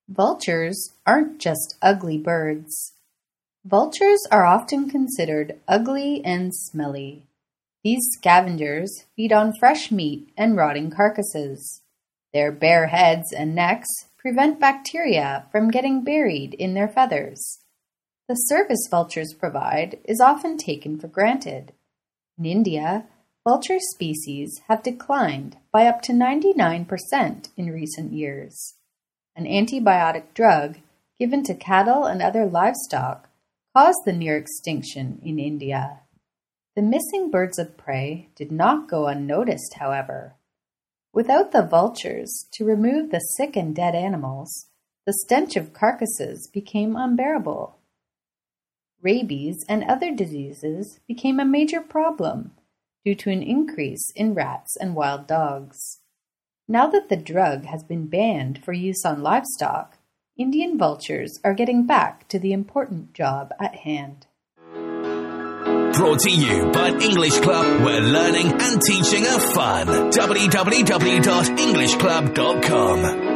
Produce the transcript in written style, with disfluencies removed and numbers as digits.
Vultures aren't just ugly birds. Vultures are often considered ugly and smelly. These scavengers feed on fresh meat and rotting carcasses. Their bare heads and necks prevent bacteria from getting buried in their feathers. The service vultures provide is often taken for granted. In India, vulture species have declined by up to 99% in recent years. An antibiotic drug given to cattle and other livestock caused the near extinction in India. The missing birds of prey did not go unnoticed, however. Without the vultures to remove the sick and dead animals, the stench of carcasses became unbearable. Rabies and other diseases became a major problem due to an increase in rats and wild dogs. Now that the drug has been banned for use on livestock, Indian vultures are getting back to the important job at hand. Brought to you by English Club, where learning and teaching are fun. www.englishclub.com